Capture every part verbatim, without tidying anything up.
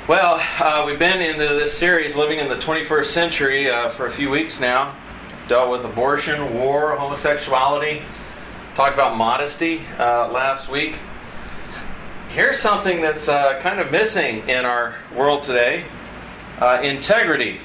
Well, uh, we've been into this series, Living in the twenty-first Century, uh, for a few weeks now. Dealt with abortion, war, homosexuality. Talked about modesty uh, last week. Here's something that's uh, kind of missing in our world today. Uh, integrity.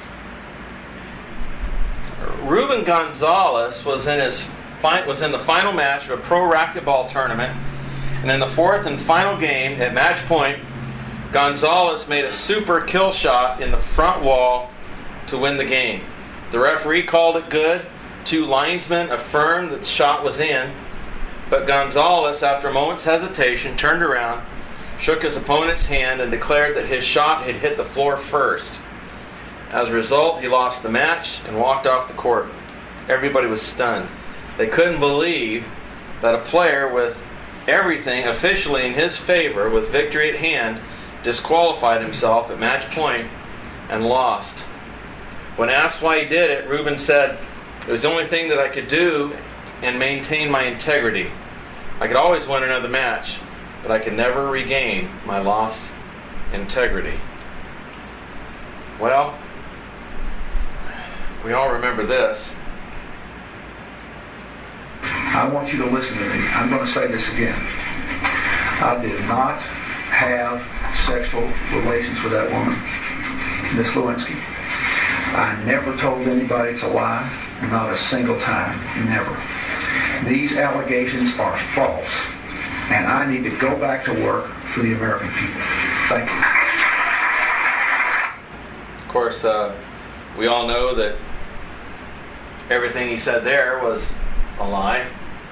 Ruben Gonzalez was in his fi- was in the final match of a pro racquetball tournament, and in the fourth and final game at match point, Gonzalez made a super kill shot in the front wall to win the game. The referee called it good. Two linesmen affirmed that the shot was in, but Gonzalez, after a moment's hesitation, turned around, shook his opponent's hand, and declared that his shot had hit the floor first. As a result, he lost the match and walked off the court. Everybody was stunned. They couldn't believe that a player with everything officially in his favor, with victory at hand, disqualified himself at match point and lost. When asked why he did it, Ruben said, "It was the only thing that I could do and maintain my integrity. I could always win another match, but I could never regain my lost integrity." Well, we all remember this. I want you to listen to me. I'm going to say this again. I did not have sexual relations with that woman, Miss Lewinsky. I never told anybody to lie, not a single time, never. These allegations are false, and I need to go back to work for the American people. Thank you. Of course, uh, we all know that everything he said there was a lie.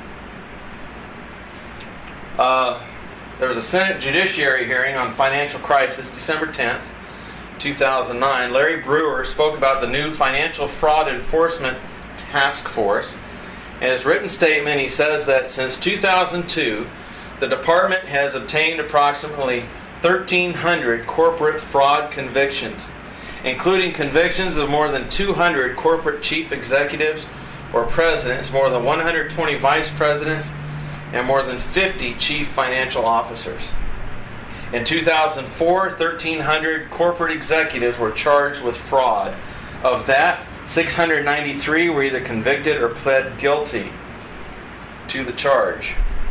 Uh, there was a Senate Judiciary hearing on financial crisis, December tenth, two thousand nine. Larry Brewer spoke about the new Financial Fraud Enforcement Task Force. In his written statement, he says that since two thousand two, the department has obtained approximately thirteen hundred corporate fraud convictions, including convictions of more than two hundred corporate chief executives or presidents, more than one hundred twenty vice presidents, and more than fifty chief financial officers. In two thousand four, thirteen hundred corporate executives were charged with fraud. Of that, six hundred ninety-three were either convicted or pled guilty to the charge.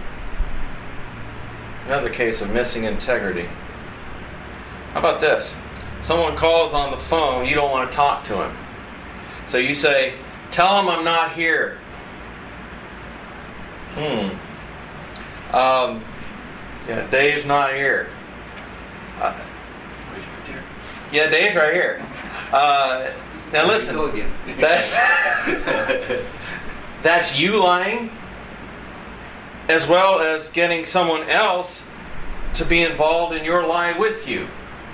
Another case of missing integrity. How about this? Someone calls on the phone, you don't want to talk to him. So you say, "Tell him I'm not here." Hmm. Um, yeah, Dave's not here. Uh, yeah, Dave's right here. Uh, now listen, that's, that's you lying, as well as getting someone else to be involved in your lie with you.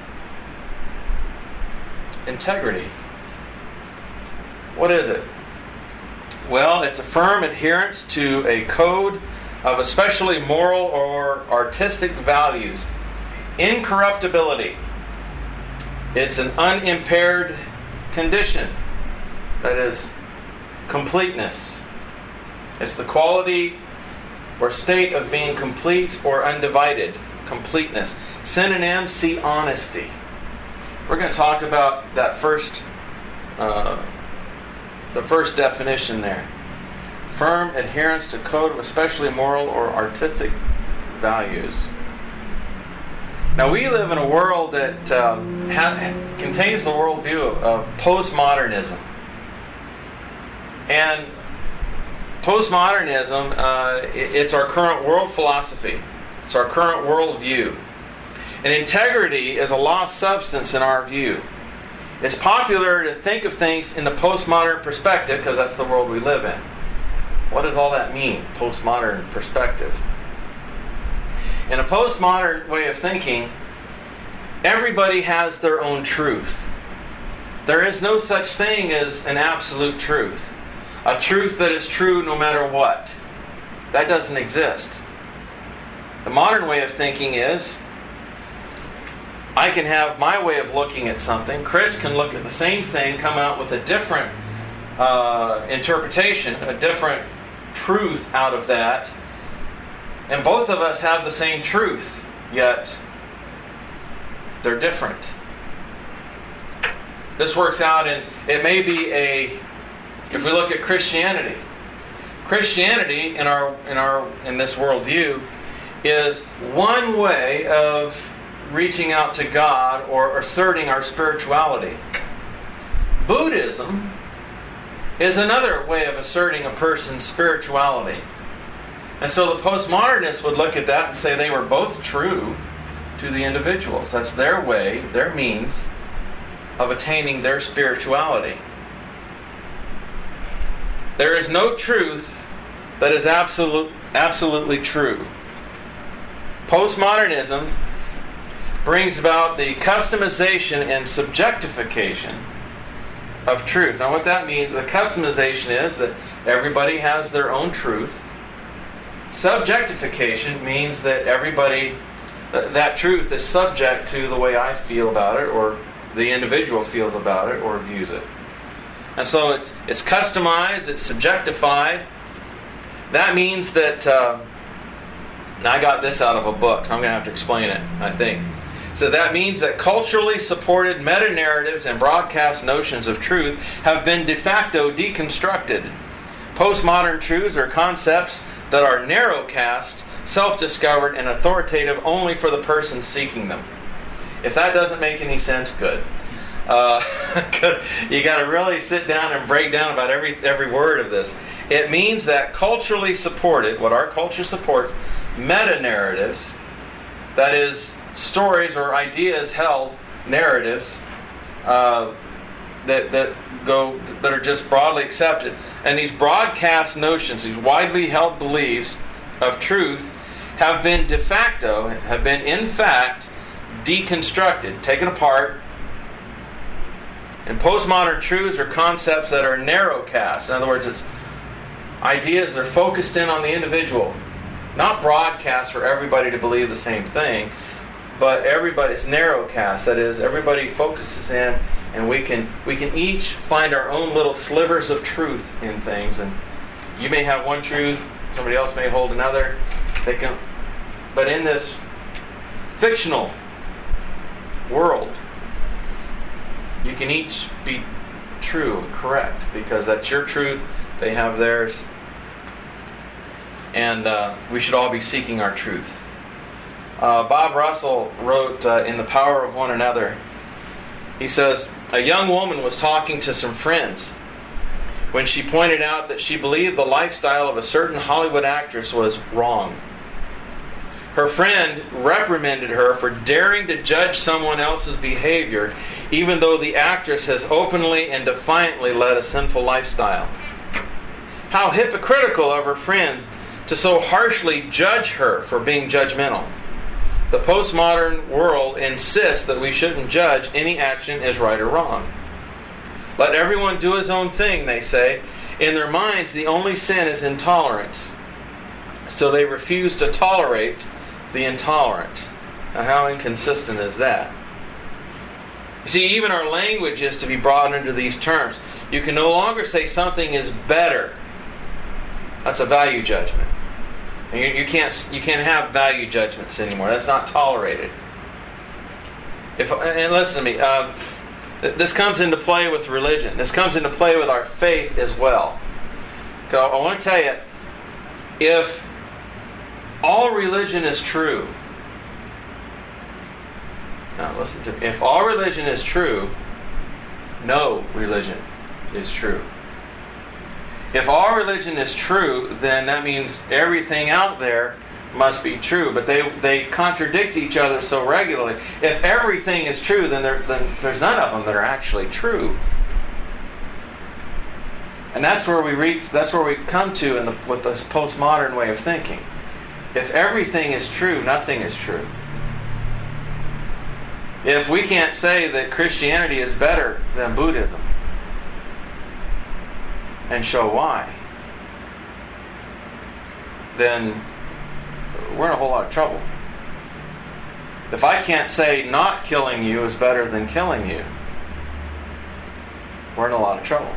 Integrity. What is it? Well, it's a firm adherence to a code of especially moral or artistic values. Incorruptibility. It's an unimpaired condition. That is, completeness. It's the quality or state of being complete or undivided. Completeness. Synonym, see honesty. We're going to talk about that first, uh, the first definition there. Firm adherence to code of especially moral or artistic values. Now, we live in a world that um, ha- contains the worldview of, of postmodernism. And postmodernism, uh, it, it's our current world philosophy. It's our current worldview. And integrity is a lost substance in our view. It's popular to think of things in the postmodern perspective because that's the world we live in. What does all that mean, postmodern perspective? In a postmodern way of thinking, everybody has their own truth. There is no such thing as an absolute truth. A truth that is true no matter what. That doesn't exist. The modern way of thinking is, I can have my way of looking at something. Chris can look at the same thing, come out with a different uh, interpretation, a different truth out of that. And both of us have the same truth, yet they're different. this works out in, it may be a, if we look at Christianity, Christianity in our in our in this worldview is one way of reaching out to God or asserting our spirituality. Buddhism is another way of asserting a person's spirituality. And so the postmodernists would look at that and say they were both true to the individuals. That's their way, their means of attaining their spirituality. There is no truth that is absolute, absolutely true. Postmodernism brings about the customization and subjectification of truth. Now what that means, the customization is that everybody has their own truth. Subjectification means that everybody, that truth is subject to the way I feel about it, or the individual feels about it, or views it. And so it's it's customized, it's subjectified. That means that, uh, now I got this out of a book, so I'm going to have to explain it, I think. So that means that culturally supported meta-narratives and broadcast notions of truth have been de facto deconstructed. Postmodern truths are concepts that are narrowcast, self-discovered, and authoritative only for the person seeking them. If that doesn't make any sense, good. Uh, you got to really sit down and break down about every every word of this. It means that culturally supported, what our culture supports, meta-narratives, that is, stories or ideas held, narratives, uh, that that go that are just broadly accepted, and these broadcast notions, these widely held beliefs of truth, have been de facto, have been in fact deconstructed, taken apart. And postmodern truths are concepts that are narrowcast. In other words, it's ideas that are focused in on the individual, not broadcast for everybody to believe the same thing, but everybody, it's narrowcast. That is, everybody focuses in, and we can we can each find our own little slivers of truth in things. And you may have one truth, somebody else may hold another. They can, but in this fictional world, you can each be true, correct, because that's your truth. They have theirs, and uh, we should all be seeking our truth. Uh, Bob Russell wrote uh, in The Power of One Another, he says, a young woman was talking to some friends when she pointed out that she believed the lifestyle of a certain Hollywood actress was wrong. Her friend reprimanded her for daring to judge someone else's behavior, even though the actress has openly and defiantly led a sinful lifestyle. How hypocritical of her friend to so harshly judge her for being judgmental. The postmodern world insists that we shouldn't judge any action as right or wrong. Let everyone do his own thing, they say. In their minds, the only sin is intolerance. So they refuse to tolerate the intolerant. Now, how inconsistent is that? You see, even our language is to be brought into these terms. You can no longer say something is better. That's a value judgment. You, you can't you can't have value judgments anymore. That's not tolerated. If and listen to me, uh, this comes into play with religion. This comes into play with our faith as well. So I want to tell you, if all religion is true, now listen to me. If all religion is true, no religion is true. If all religion is true, then that means everything out there must be true. But they they contradict each other so regularly. If everything is true, then, there, then there's none of them that are actually true. And that's where we reach. That's where we come to in the, with this postmodern way of thinking. If everything is true, nothing is true. If we can't say that Christianity is better than Buddhism, and show why, then we're in a whole lot of trouble. If I can't say not killing you is better than killing you, we're in a lot of trouble.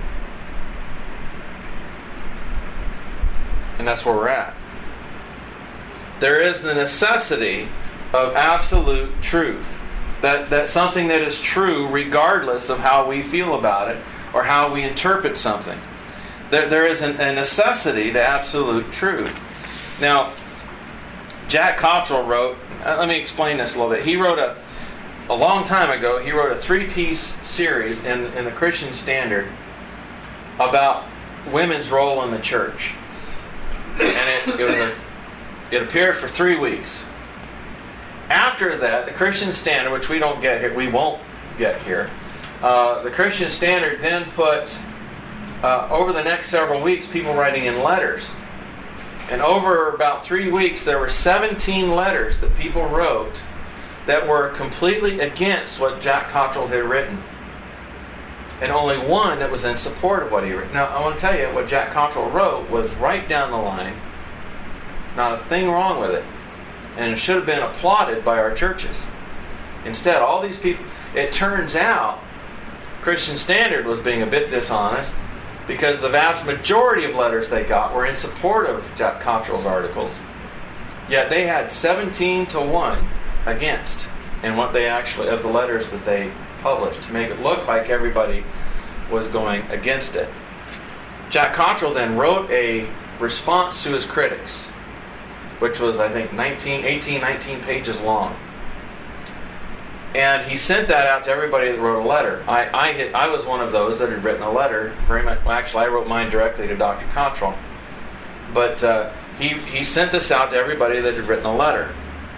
And that's where we're at. There is the necessity of absolute truth. That, that something that is true regardless of how we feel about it or how we interpret something. There, there is an, a necessity to absolute truth. Now, Jack Cottrell wrote, uh, let me explain this a little bit. He wrote a, a long time ago, he wrote a three-piece series in, in the Christian Standard about women's role in the church. And it, it was a, it appeared for three weeks. After that, the Christian Standard, which we don't get here, we won't get here, uh, the Christian Standard then put, uh, over the next several weeks, people writing in letters. And over about three weeks, there were seventeen letters that people wrote that were completely against what Jack Cottrell had written. And only one that was in support of what he wrote. Now, I want to tell you, what Jack Cottrell wrote was right down the line. Not a thing wrong with it. And it should have been applauded by our churches. Instead, all these people... It turns out, Christian Standard was being a bit dishonest because the vast majority of letters they got were in support of Jack Cottrell's articles. Yet they had seventeen to one against in what they actually... of the letters that they published to make it look like everybody was going against it. Jack Cottrell then wrote a response to his critics, which was, I think, nineteen, eighteen, nineteen pages long. And he sent that out to everybody that wrote a letter. I I, hit, I was one of those that had written a letter. Very much. Well, actually, I wrote mine directly to Doctor Cottrell. But uh, he, he sent this out to everybody that had written a letter.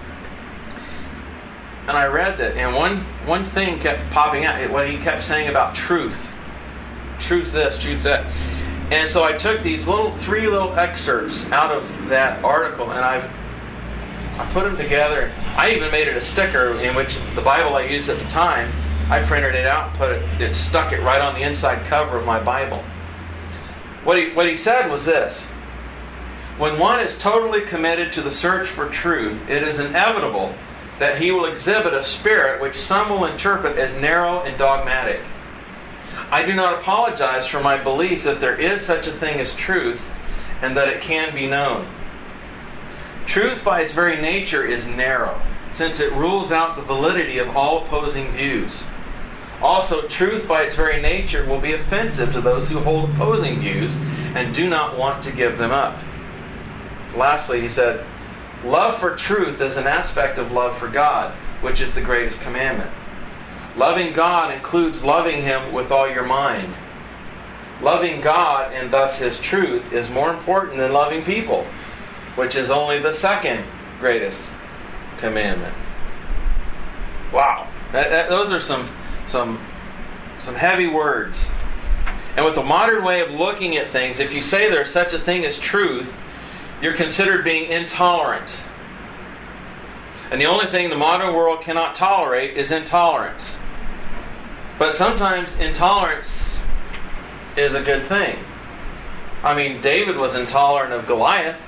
And I read that, and one, one thing kept popping out, what he kept saying about truth. Truth this, truth that. And so I took these little three little excerpts out of that article, and I've I put them together. I even made it a sticker in which the Bible I used at the time, I printed it out and put it, it stuck it right on the inside cover of my Bible. What he, what he said was this: when one is totally committed to the search for truth, it is inevitable that he will exhibit a spirit which some will interpret as narrow and dogmatic. I do not apologize for my belief that there is such a thing as truth and that it can be known. Truth by its very nature is narrow, since it rules out the validity of all opposing views. Also, truth by its very nature will be offensive to those who hold opposing views and do not want to give them up. Lastly, he said, love for truth is an aspect of love for God, which is the greatest commandment. Loving God includes loving Him with all your mind. Loving God, and thus His truth, is more important than loving people, which is only the second greatest commandment. Wow. That, that, those are some, some, some heavy words. And with the modern way of looking at things, if you say there's such a thing as truth, you're considered being intolerant. And the only thing the modern world cannot tolerate is intolerance. But sometimes intolerance is a good thing. I mean, David was intolerant of Goliath.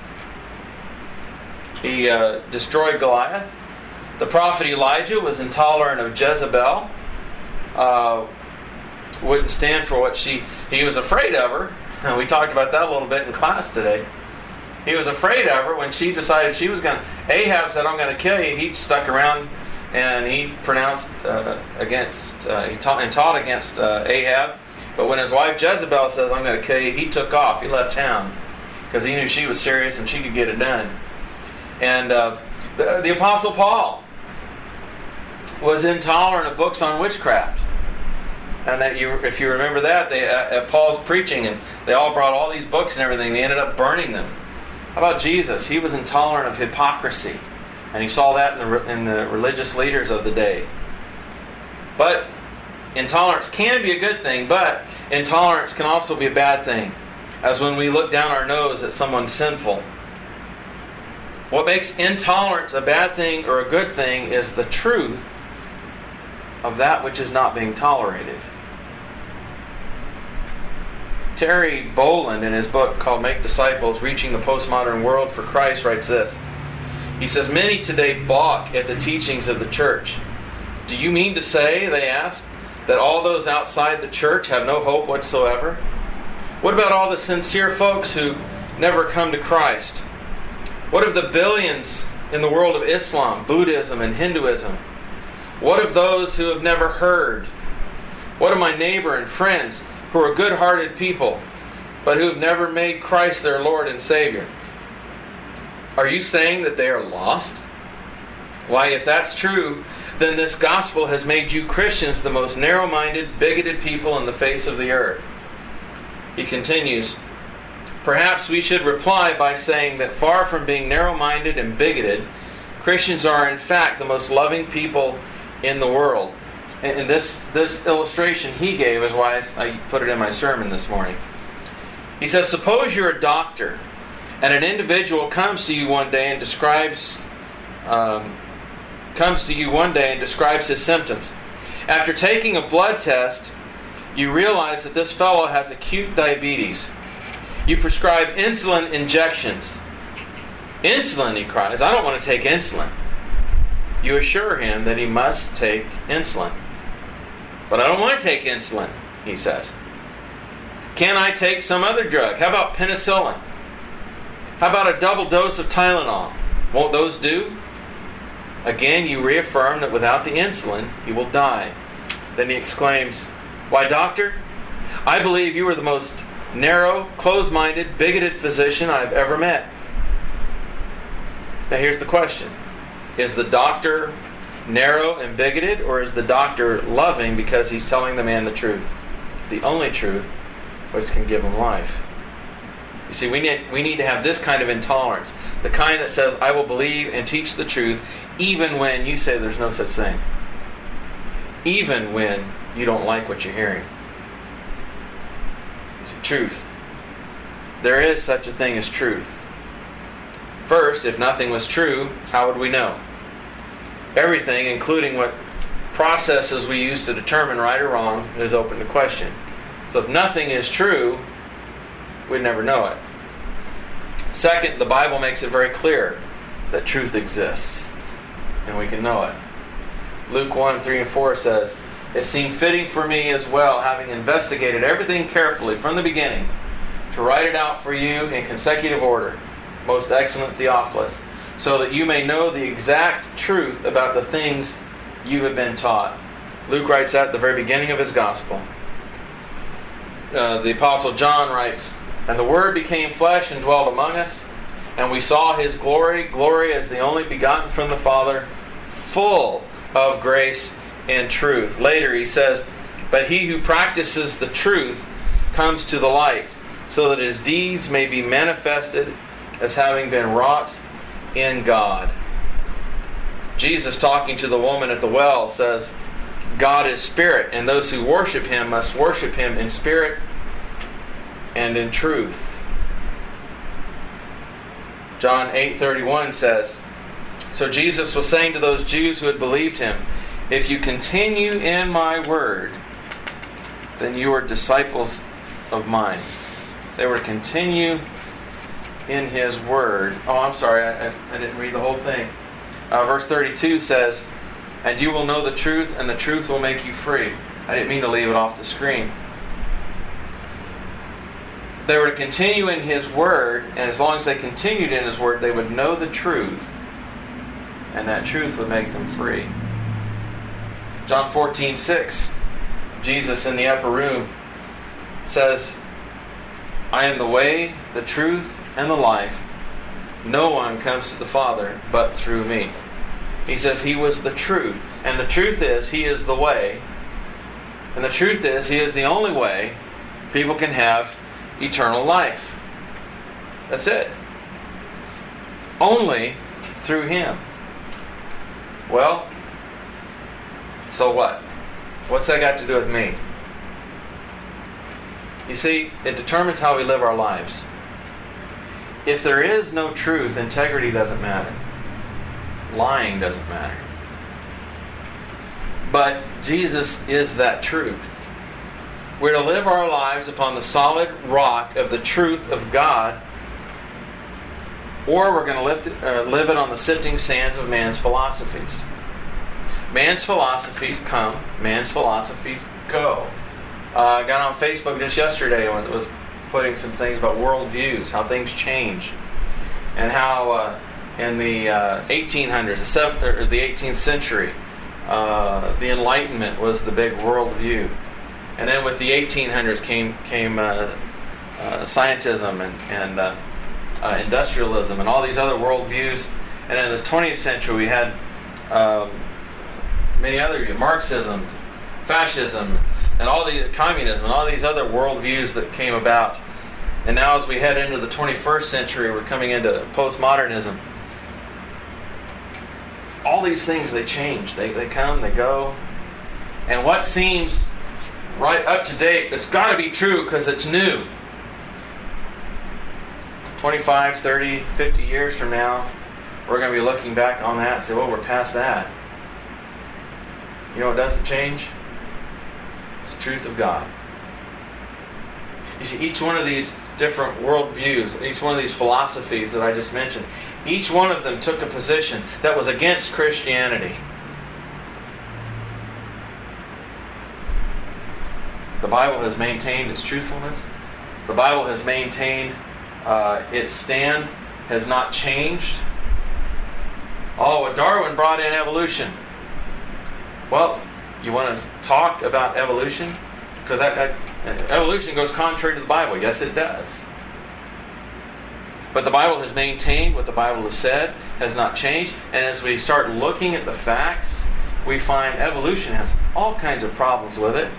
He uh, destroyed Goliath. The prophet Elijah was intolerant of Jezebel. Uh, wouldn't stand for what she... He was afraid of her. And we talked about that a little bit in class today. He was afraid of her when she decided she was going to... Ahab said, I'm going to kill you. He stuck around and he pronounced uh, against... Uh, he taught and taught against uh, Ahab. But when his wife Jezebel says, I'm going to kill you, he took off. He left town. Because he knew she was serious and she could get it done. And uh, the, the Apostle Paul was intolerant of books on witchcraft. And that you, if you remember that, they, uh, at Paul's preaching, and they all brought all these books and everything, they ended up burning them. How about Jesus? He was intolerant of hypocrisy. And he saw that in the, in the religious leaders of the day. But intolerance can be a good thing, but intolerance can also be a bad thing. As when we look down our nose at someone sinful. What makes intolerance a bad thing or a good thing is the truth of that which is not being tolerated. Terry Boland, in his book called Make Disciples, Reaching the Postmodern World for Christ, writes this. He says, many today balk at the teachings of the church. Do you mean to say, they ask, that all those outside the church have no hope whatsoever? What about all the sincere folks who never come to Christ? What of the billions in the world of Islam, Buddhism, and Hinduism? What of those who have never heard? What of my neighbor and friends who are good-hearted people, but who have never made Christ their Lord and Savior? Are you saying that they are lost? Why, if that's true, then this gospel has made you Christians the most narrow-minded, bigoted people on the face of the earth. He continues, perhaps we should reply by saying that far from being narrow-minded and bigoted, Christians are in fact the most loving people in the world. And this, this illustration he gave is why I put it in my sermon this morning. He says, suppose you're a doctor and an individual comes to you one day and describes um, comes to you one day and describes his symptoms. After taking a blood test, you realize that this fellow has acute diabetes. You prescribe insulin injections. Insulin, he cries. I don't want to take insulin. You assure him that he must take insulin. But I don't want to take insulin, he says. Can I take some other drug? How about penicillin? How about a double dose of Tylenol? Won't those do? Again, you reaffirm that without the insulin, he will die. Then he exclaims, why, doctor, I believe you are the most narrow, closed-minded, bigoted physician I've ever met. Now here's the question. Is the doctor narrow and bigoted, or is the doctor loving because he's telling the man the truth? The only truth which can give him life. You see, we need, we need to have this kind of intolerance. The kind that says, I will believe and teach the truth even when you say there's no such thing. Even when you don't like what you're hearing. It's the truth. There is such a thing as truth. First, if nothing was true, how would we know? Everything, including what processes we use to determine right or wrong, is open to question. So if nothing is true, we'd never know it. Second, the Bible makes it very clear that truth exists, and we can know it. Luke one, three, and four says, it seemed fitting for me as well, having investigated everything carefully from the beginning, to write it out for you in consecutive order, most excellent Theophilus, so that you may know the exact truth about the things you have been taught. Luke writes that at the very beginning of his gospel. Uh, the Apostle John writes, and the Word became flesh and dwelt among us, and we saw His glory, glory as the only begotten from the Father, full of grace and truth. Later he says, but he who practices the truth comes to the light, so that his deeds may be manifested as having been wrought in God. Jesus, talking to the woman at the well, says, God is spirit, and those who worship Him must worship Him in spirit and in truth. John eight thirty-one says, so Jesus was saying to those Jews who had believed Him, if you continue in my word, then you are disciples of mine. They were to continue in His word. Oh, I'm sorry, I, I didn't read the whole thing. Uh, verse thirty-two says, and you will know the truth, and the truth will make you free. I didn't mean to leave it off the screen. They were to continue in His word, and as long as they continued in His word, they would know the truth, and that truth would make them free. John fourteen six, Jesus in the upper room says, I am the way, the truth, and the life. No one comes to the Father but through me. He says He was the truth. And the truth is, He is the way. And the truth is, He is the only way people can have eternal life. That's it. Only through Him. Well, so what? What's that got to do with me? You see, it determines how we live our lives. If there is no truth, integrity doesn't matter. Lying doesn't matter. But Jesus is that truth. We're to live our lives upon the solid rock of the truth of God, or we're going to lift it, uh, live it on the sifting sands of man's philosophies. Man's philosophies come, man's philosophies go. Uh, I got on Facebook just yesterday when it was putting some things about worldviews, how things change, and how uh, in the uh, eighteen hundreds, the, seventh, or the eighteenth century, uh, the Enlightenment was the big worldview. And then with the eighteen hundreds came came uh, uh, scientism and, and uh, uh, industrialism and all these other worldviews. And in the twentieth century we had um, many other, Marxism, fascism, and all the communism and all these other worldviews that came about. And now as we head into the twenty-first century, we're coming into postmodernism. All these things, they change. They, they come, they go. And what seems right up to date, it's got to be true because it's new. twenty-five, thirty, fifty years from now, we're going to be looking back on that and say, well, we're past that. You know what doesn't change? It's the truth of God. You see, each one of these different worldviews, each one of these philosophies that I just mentioned, each one of them took a position that was against Christianity. The Bible has maintained its truthfulness. The Bible has maintained uh, its stand, has not changed. Oh, well, Darwin brought in evolution. Well, you want to talk about evolution? Because that, that, evolution goes contrary to the Bible. Yes, it does. But the Bible has maintained what the Bible has said, has not changed. And as we start looking at the facts, we find evolution has all kinds of problems with it.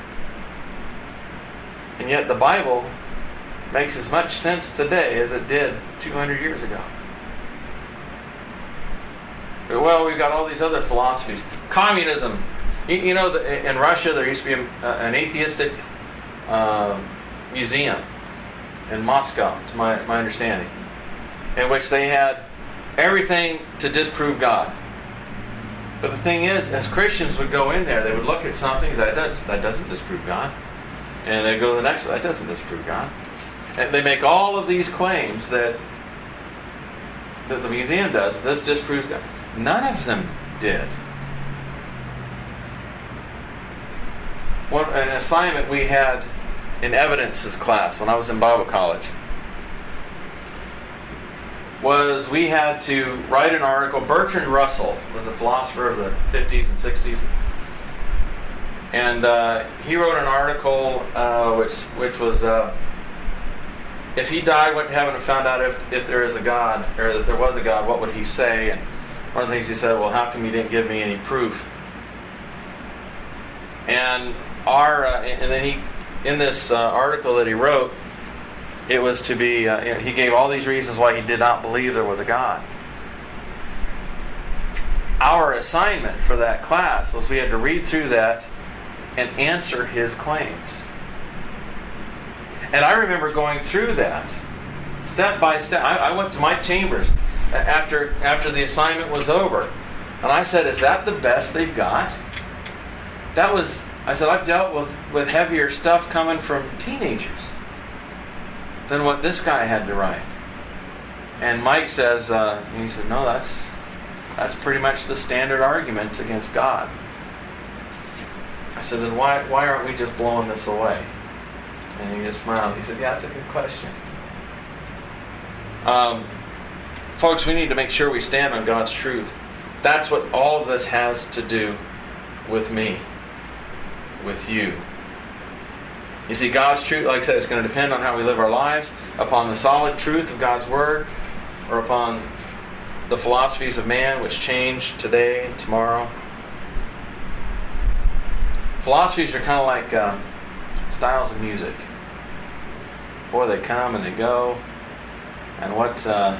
And yet the Bible makes as much sense today as it did two hundred years ago. Well, we've got all these other philosophies. Communism. You, you know, the, in Russia there used to be a, an atheistic uh, museum in Moscow, to my, my understanding, in which they had everything to disprove God. But the thing is, as Christians would go in there, they would look at something that does, that doesn't disprove God. And they go to the next one, that doesn't disprove God. And they make all of these claims that, that the museum does, this disproves God. None of them did. One, an assignment we had in evidences class when I was in Bible college was we had to write an article. Bertrand Russell was a philosopher of the fifties and sixties. And uh, he wrote an article uh, which which was, uh, if he died, went to heaven, and found out if, if there is a God, or that there was a God, what would he say? And one of the things he said, well, how come you didn't give me any proof? And our uh, and then he, in this uh, article that he wrote, it was to be, uh, he gave all these reasons why he did not believe there was a God. Our assignment for that class was we had to read through that and answer his claims. And I remember going through that step by step. I, I went to Mike Chambers after after the assignment was over, and I said, "Is that the best they've got?" That was, I said, I've dealt with, with heavier stuff coming from teenagers than what this guy had to write. And Mike says, uh, he said, "No, that's that's pretty much the standard arguments against God." I said, then why why aren't we just blowing this away? And he just smiled. He said, yeah, that's a good question. Um, folks, we need to make sure we stand on God's truth. That's what all of this has to do with me, with you. You see, God's truth, like I said, it's going to depend on how we live our lives, upon the solid truth of God's Word, or upon the philosophies of man which change today and tomorrow. Philosophies are kind of like uh, styles of music. Boy, they come and they go. And what, uh,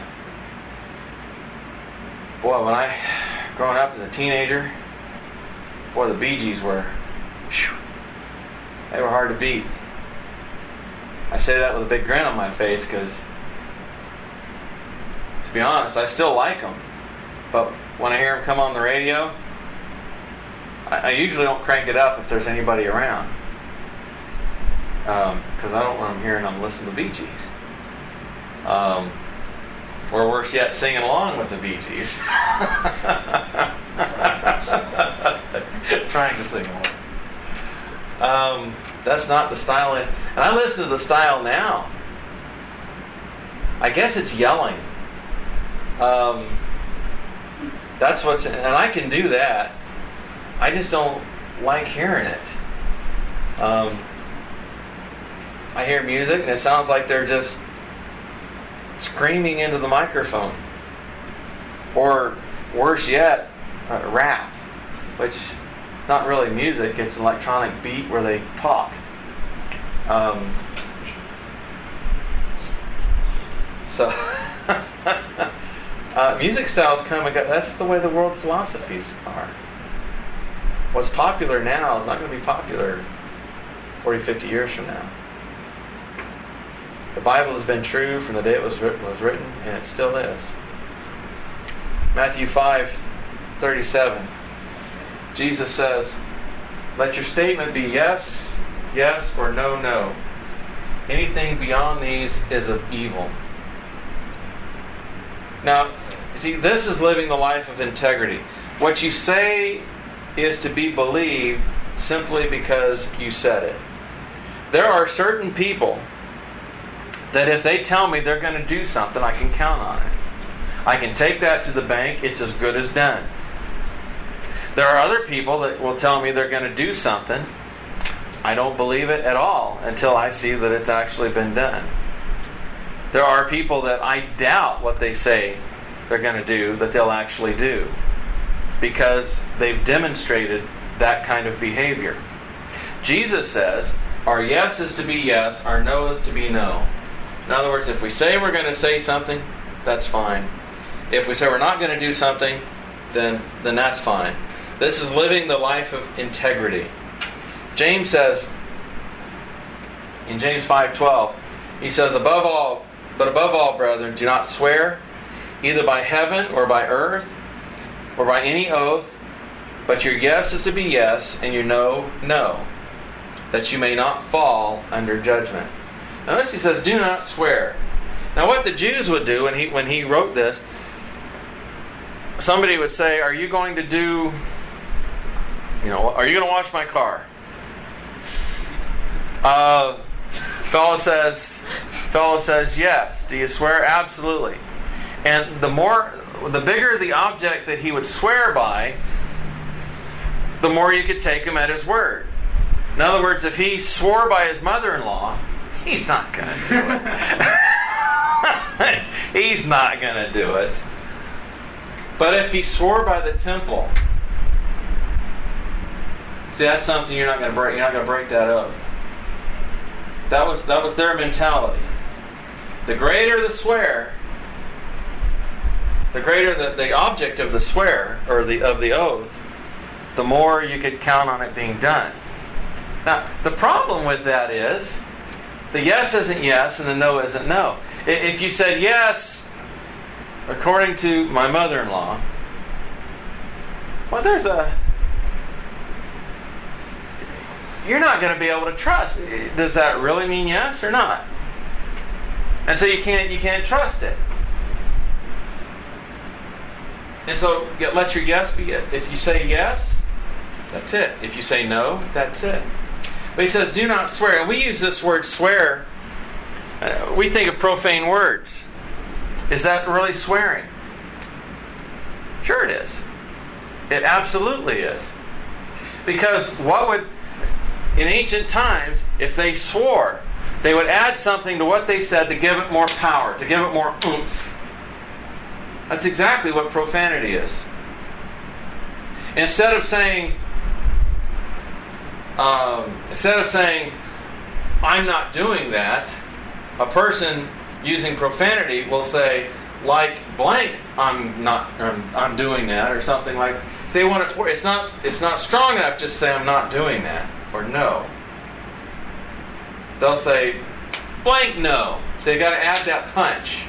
boy, when I, growing up as a teenager, boy, the Bee Gees were, whew, they were hard to beat. I say that with a big grin on my face because, to be honest, I still like them. But when I hear them come on the radio, I usually don't crank it up if there's anybody around, because um, I don't want them hearing them listen to the Bee Gees. Um, or worse yet, singing along with the Bee Gees. Trying to sing along. Um, that's not the style. In, and I listen to the style now. I guess it's yelling. Um, that's what's, and I can do that. I just don't like hearing it. Um, I hear music and it sounds like they're just screaming into the microphone. Or worse yet, uh, rap, which is not really music, it's an electronic beat where they talk. Um, so, uh, music styles come and go. That's the way the world philosophies are. What's popular now is not going to be popular forty, fifty years from now. The Bible has been true from the day it was written, was written and it still is. Matthew five thirty-seven. Jesus says, "Let your statement be yes, yes, or no, no. Anything beyond these is of evil." Now, see, this is living the life of integrity. What you say is to be believed simply because you said it. There are certain people that if they tell me they're going to do something, I can count on it. I can take that to the bank. It's as good as done. There are other people that will tell me they're going to do something. I don't believe it at all until I see that it's actually been done. There are people that I doubt what they say they're going to do, that they'll actually do, because they've demonstrated that kind of behavior. Jesus says, our yes is to be yes, our no is to be no. In other words, if we say we're going to say something, that's fine. If we say we're not going to do something, then, then that's fine. This is living the life of integrity. James says, in James five twelve, he says, above all, but above all, brethren, do not swear, either by heaven or by earth, or by any oath, but your yes is to be yes, and your no, no, that you may not fall under judgment. Notice he says, do not swear. Now what the Jews would do when he when he wrote this, somebody would say, are you going to do, you know, are you going to wash my car? Uh, fellow says, fellow says, yes. Do you swear? Absolutely. And the more, the bigger the object that he would swear by, the more you could take him at his word. In other words, if he swore by his mother-in-law, he's not going to do it. He's not going to do it. But if he swore by the temple, see, that's something you're not going to break. You're not going to break that oath. That was that was their mentality. The greater the swear, the greater the, the object of the swear or the of the oath, the more you could count on it being done. Now, the problem with that is the yes isn't yes and the no isn't no. If you said yes, according to my mother-in-law, well, there's a... You're not going to be able to trust. Does that really mean yes or not? And so you can't you can't trust it. And so let your yes be it. If you say yes, that's it. If you say no, that's it. But he says, do not swear. And we use this word swear. Uh, we think of profane words. Is that really swearing? Sure it is. It absolutely is. Because what would, in ancient times, if they swore, they would add something to what they said to give it more power, to give it more oomph. That's exactly what profanity is. Instead of saying, um, instead of saying, I'm not doing that, a person using profanity will say, like blank, I'm not, I'm, I'm doing that, or something like. So they want it for. It's not. It's not strong enough to say I'm not doing that or no. They'll say, blank no. So they got to add that punch.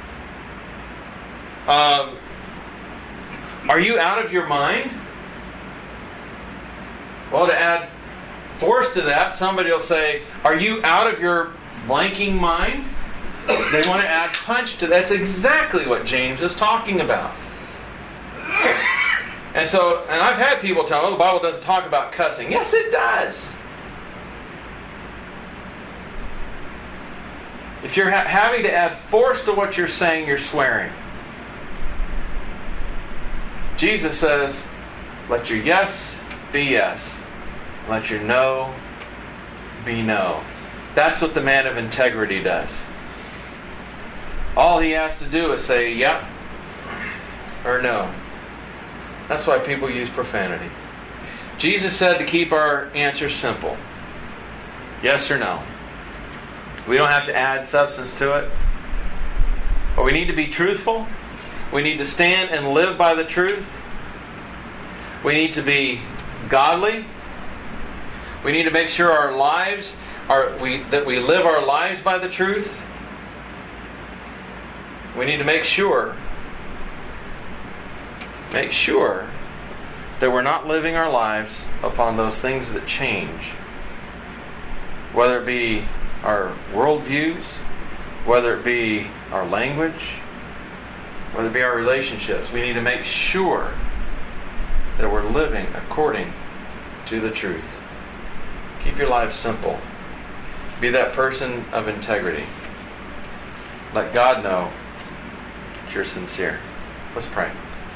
Um, are you out of your mind? Well, to add force to that, somebody will say, are you out of your blanking mind? They want to add punch to that. That's exactly what James is talking about. And so, and I've had people tell me, oh, the Bible doesn't talk about cussing. Yes, it does. If you're ha- having to add force to what you're saying, you're swearing. Jesus says, let your yes be yes. Let your no be no. That's what the man of integrity does. All he has to do is say yep or no. That's why people use profanity. Jesus said to keep our answers simple. Yes or no. We don't have to add substance to it. But we need to be truthful. We need to stand and live by the truth. We need to be godly. We need to make sure our lives are we that we live our lives by the truth. We need to make sure make sure that we're not living our lives upon those things that change. Whether it be our worldviews, whether it be our language, whether it be our relationships, we need to make sure that we're living according to the truth. Keep your life simple. Be that person of integrity. Let God know that you're sincere. Let's pray.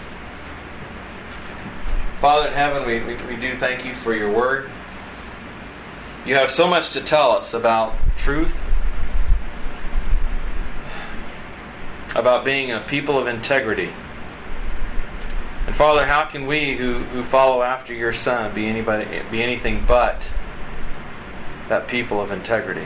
Father in heaven, we, we, we do thank you for your word. You have so much to tell us about truth, about being a people of integrity. And Father, how can we who, who follow after your Son be anybody be anything but that people of integrity?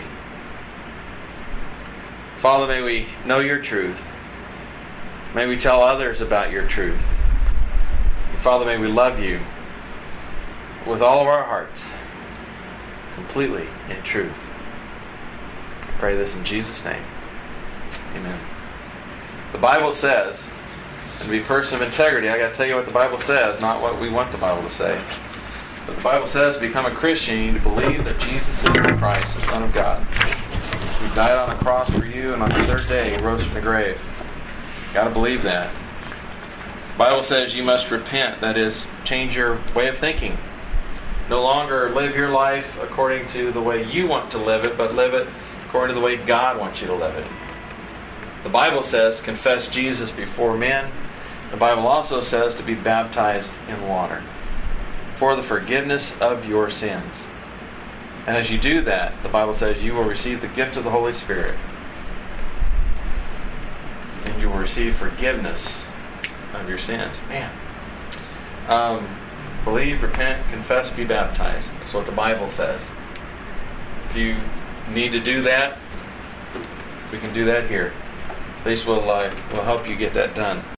Father, may we know your truth. May we tell others about your truth. And Father, may we love you with all of our hearts, completely in truth. I pray this in Jesus' name. Amen. The Bible says, and to be a person of integrity, I got to tell you what the Bible says, not what we want the Bible to say. But the Bible says to become a Christian, you need to believe that Jesus is the Christ, the Son of God, who died on the cross for you, and on the third day he rose from the grave. You got to believe that. The Bible says you must repent, that is, change your way of thinking. No longer live your life according to the way you want to live it, but live it according to the way God wants you to live it. The Bible says confess Jesus before men. The Bible also says to be baptized in water for the forgiveness of your sins. And as you do that, the Bible says you will receive the gift of the Holy Spirit. And you will receive forgiveness of your sins. Man. Um, believe, repent, confess, be baptized. That's what the Bible says. If you need to do that, we can do that here. At least we'll, uh, we'll help you get that done.